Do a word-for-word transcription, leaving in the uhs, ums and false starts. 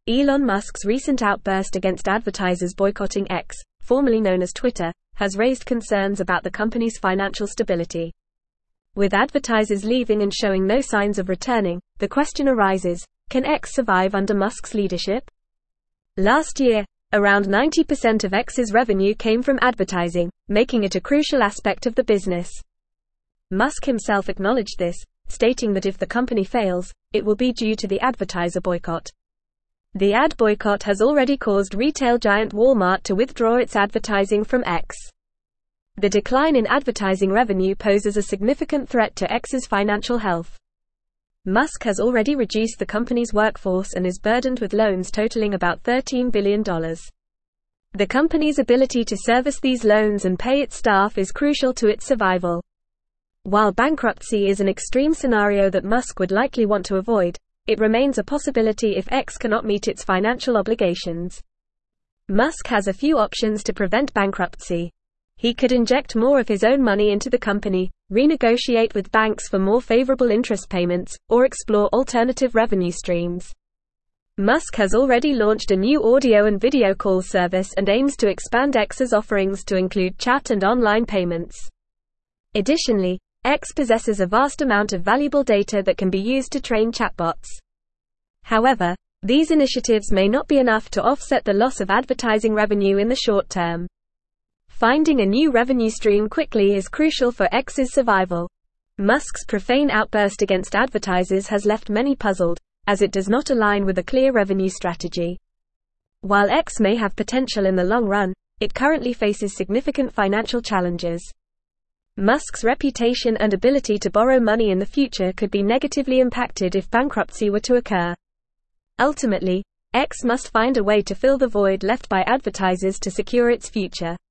Elon Musk's recent outburst against advertisers boycotting X, formerly known as Twitter, has raised concerns about the company's financial stability. With advertisers leaving and showing no signs of returning, the question arises, can X survive under Musk's leadership? Last year, around ninety percent of X's revenue came from advertising, making it a crucial aspect of the business. Musk himself acknowledged this, stating that if the company fails, it will be due to the advertiser boycott. The ad boycott has already caused retail giant Walmart to withdraw its advertising from X. The decline in advertising revenue poses a significant threat to X's financial health. Musk has already reduced the company's workforce and is burdened with loans totaling about thirteen billion dollars. The company's ability to service these loans and pay its staff is crucial to its survival. While bankruptcy is an extreme scenario that Musk would likely want to avoid, it remains a possibility if X cannot meet its financial obligations. Musk has a few options to prevent bankruptcy. He could inject more of his own money into the company, renegotiate with banks for more favorable interest payments, or explore alternative revenue streams. Musk has already launched a new audio and video call service and aims to expand X's offerings to include chat and online payments. Additionally, X possesses a vast amount of valuable data that can be used to train chatbots. However, these initiatives may not be enough to offset the loss of advertising revenue in the short term. Finding a new revenue stream quickly is crucial for X's survival. Musk's profane outburst against advertisers has left many puzzled, as it does not align with a clear revenue strategy. While X may have potential in the long run, it currently faces significant financial challenges. Musk's reputation and ability to borrow money in the future could be negatively impacted if bankruptcy were to occur. Ultimately, X must find a way to fill the void left by advertisers to secure its future.